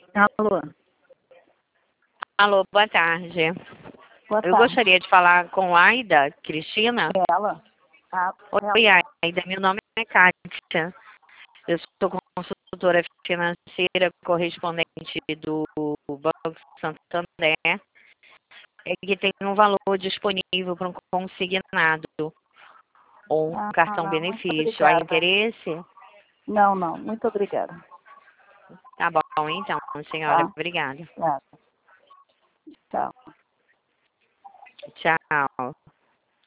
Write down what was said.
Alô, Alô, boa tarde. boa Eu tarde. gostaria de falar com Aida Cristina. Ela? Oi, Aida, meu nome é Kátia. Eu sou consultora financeira correspondente do Banco Santander, que tem um valor disponível para um consignado ou um cartão Não, muito benefício. Há obrigada. interesse? Não, muito obrigada. Tá bom, então, senhora. Tá? Obrigada. Tá. Tchau. Tchau.